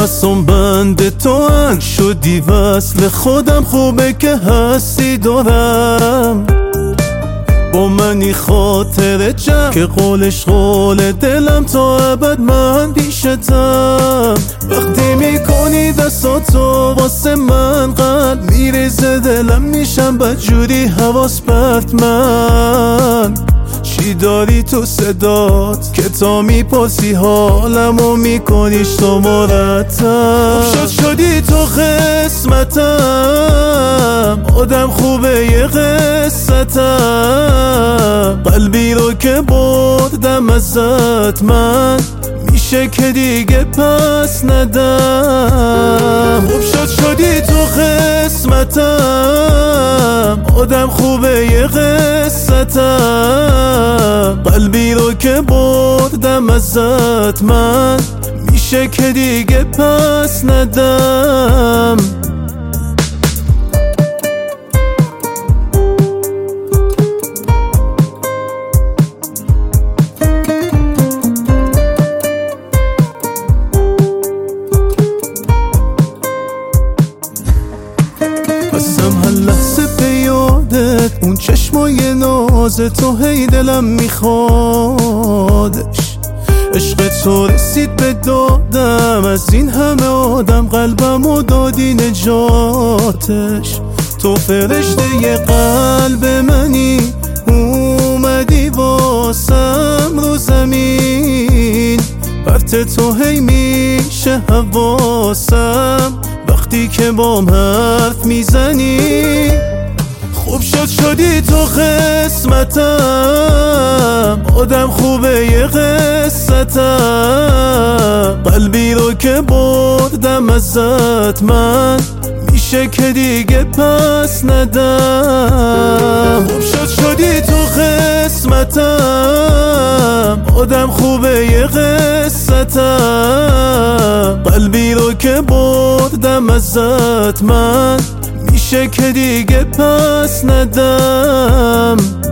نفسم بند تو انگ شدی وصل خودم خوبه که هستی دورم با منی خاطر جمع که قولش قول دلم تا ابد من پیشتم وقتی میکنی دستاتو واسه من قلب میریزه دلم میشم بدجوری حواس پرت من چی داری تو صدات که تا میپرسی حالمو میکنیش تو مرتب شدی تو قسمتم آدم خوبه یه قصتم قلبی رو که بردم ازت من میشه که دیگه پس ندم شدی تو قسمتم آدم خوبه یه قصتم قلبی رو که بردم ازت من میشه که دیگه پس ندم هستم هر لحظه به یادت اون چشمای ناز تو هی دلم میخوادش عشق تو رسید به دادم از این همه آدم قلبمو دادی نجاتش تو فرشته ی قلب منی اومدی واسم رو زمین پرت تو هی میشه حواسم وقتی که بام حرف میزنی خوب شدی تو قسمتم آدم خوبه یه قصتم قلبی رو که بردم ازت من میشه که دیگه پس ندم خوب شدی تو قسمتم آدم خوبه یه قصتم قلبی رو که بردم ازت من میشه که دیگه پس ندم